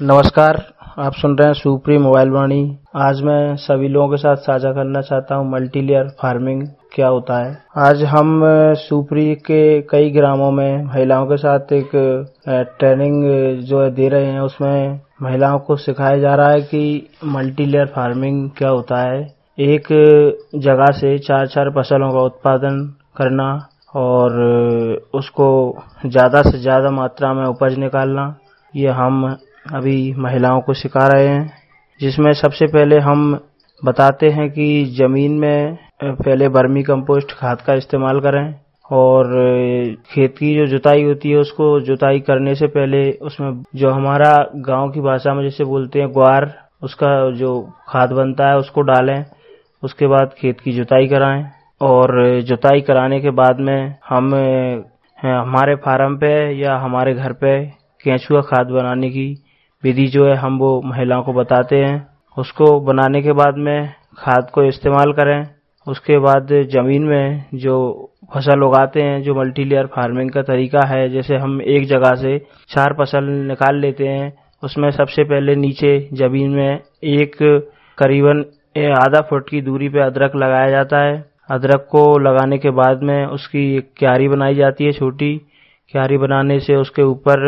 नमस्कार, आप सुन रहे हैं सुप्री मोबाइल वाणी। आज मैं सभी लोगों के साथ साझा करना चाहता हूं मल्टीलेयर फार्मिंग क्या होता है। आज हम सुप्री के कई ग्रामों में महिलाओं के साथ एक ट्रेनिंग जो है दे रहे हैं। उसमें महिलाओं को सिखाया जा रहा है कि मल्टीलेयर फार्मिंग क्या होता है। एक जगह से चार फसलों का उत्पादन करना और उसको ज़्यादा से ज़्यादा मात्रा में उपज निकालना, ये हम अभी महिलाओं को सिखा रहे हैं। जिसमें सबसे पहले हम बताते हैं कि ज़मीन में पहले वर्मी कंपोस्ट खाद का इस्तेमाल करें और खेत की जो जुताई होती है उसको जुताई करने से पहले उसमें जो हमारा गांव की भाषा में जैसे बोलते हैं ग्वार, उसका जो खाद बनता है उसको डालें। उसके बाद खेत की जुताई कराएं और जुताई कराने के बाद में हम हमारे फार्म पे या हमारे घर पे केंचुआ खाद बनाने की विधि जो है हम वो महिलाओं को बताते हैं। उसको बनाने के बाद में खाद को इस्तेमाल करें। उसके बाद ज़मीन में जो फसल उगाते हैं, जो मल्टीलेयर फार्मिंग का तरीका है, जैसे हम एक जगह से 4 फसल निकाल लेते हैं। उसमें सबसे पहले नीचे ज़मीन में एक करीबन आधा फुट की दूरी पे अदरक लगाया जाता है। अदरक को लगाने के बाद में उसकी एक क्यारी बनाई जाती है। छोटी क्यारी बनाने से उसके ऊपर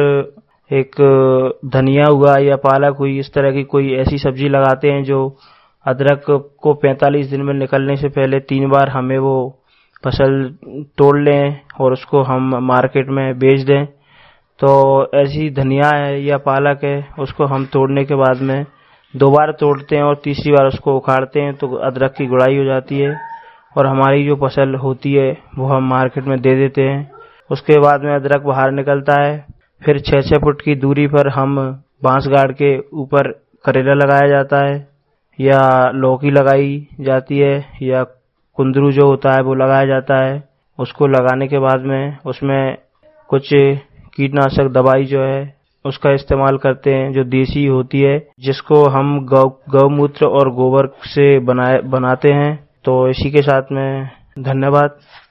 एक धनिया हुआ या पालक हुई, इस तरह की कोई ऐसी सब्जी लगाते हैं जो अदरक को 45 दिन में निकलने से पहले 3 बार हमें वो फसल तोड़ लें और उसको हम मार्केट में बेच दें। तो ऐसी धनिया है या पालक है, उसको हम तोड़ने के बाद में 2 बार तोड़ते हैं और तीसरी बार उसको उखाड़ते हैं तो अदरक की गुड़ाई हो जाती है और हमारी जो फसल होती है वो हम मार्केट में दे देते हैं। उसके बाद में अदरक बाहर निकलता है। फिर 6-6 फुट की दूरी पर हम बांस गाड़ के ऊपर करेला लगाया जाता है या लौकी लगाई जाती है या कुंदरू जो होता है वो लगाया जाता है। उसको लगाने के बाद में उसमें कुछ कीटनाशक दवाई जो है उसका इस्तेमाल करते हैं जो देसी होती है, जिसको हम गौमूत्र और गोबर से बनाते हैं। तो इसी के साथ में धन्यवाद।